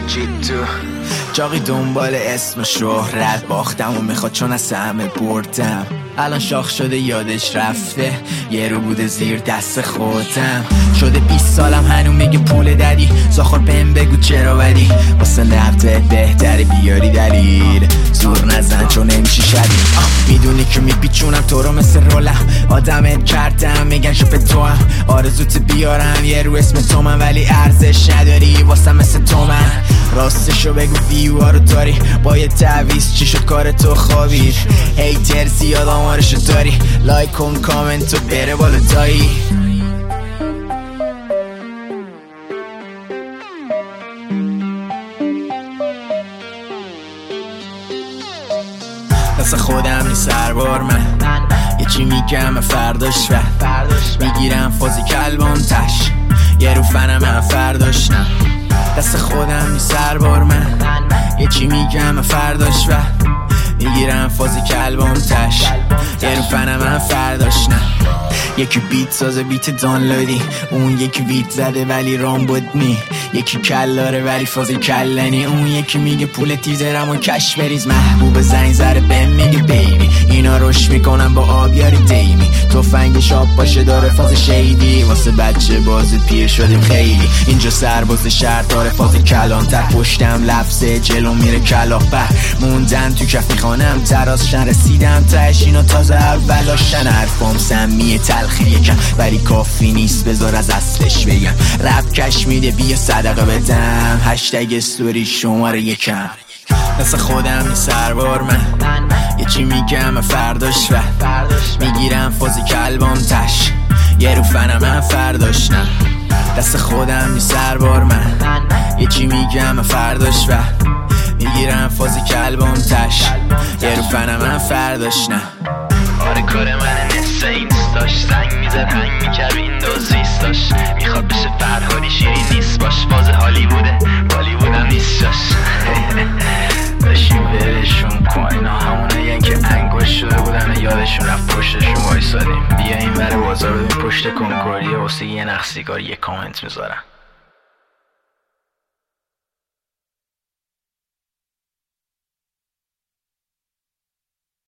جیتو جاقی دنبال اسم و شهرت باختم و میخواد چون از همه بردم. الان شاخ شده یادش رفته، یه رو بوده زیر دست خودم. شده 20 سالم هنو میگه پول دادی، زاخور بهم بگو چرا بدی. واسه نقدت بهتره بیاری دلیل، زور نزن چون نمیشه شدید. میدونی که میپیچونم تو رو مثل رولم، آدمت کردم میگن شوف تو هم. آرزوت بیارم یه رو اسم تو من، ولی ارزش نداری واسه مثل تو من. راستشو بگو ویوها رو داری، با یه تعویز چی شد کار تو خوابید. هیتر زیاد آمارشو داری، لایک کن کامنت و بره بالا دایی. دست خودم نی سربار من، یه چی میگم فرداش و میگیرم فازی کلبم تش، یه رو فنم من فرداش نه. دست خودم نی سربار من، یه چی میگم فرداش و میگیرم فازی کلبم تش، یه رو فنم من فرداش نه. یکی بیت سازه بیت دانلودی، اون یکی بیت زده ولی رام بود نی. یکی کلاره ولی فازی کلنی، اون یکی میگه پول تیزرم و کش بریز. محبوب زنگ زره بهم میگه بیبی، اینا روش میکنم با آبیاری دیمی. تفنگش آب باشه داره فاز شیدی، واسه بچه بازی پیر شدیم خیلی. اینجا سرباز شهر داره فاز کلان تر، پشتم لفظه جلو میره کلاه بر. موندن تو کف میخوانم ترازشن، رسیدم تهش اینا تازه اولاشن. حرفام سمیه تلخی یکم ولی کافی نیست، بذار از اصلش بگم. رپ کش میده بیا صدقه بدم، هشتگ استوری شماره یکم. دست خودم نی سربار من، یه چی میگم فرداش و میگیرم فازی کلبم تش، یه رو فنم من فرداش نه. دست خودم نی سربار من، یه چی میگم فرداش و میگیرم فازی کلبم تش، یه رو فنم من فرداش نه. آره کار من نصف اینستاش، زنگ میزد هنگ میکرد ویندوز ریستاش. میخواد بشه فرهادی شیرین نیست باش، فاز هالیووده بالیوودم نیستاش. داشتیم برشون کن، اینا همونه که انگوش شده بودن یادشون رفت پشتشون وایسادیم. بیا این بره بازار ببین پشت کنکوردیه واسه یه نخ سیگار یه کامنت میذارن.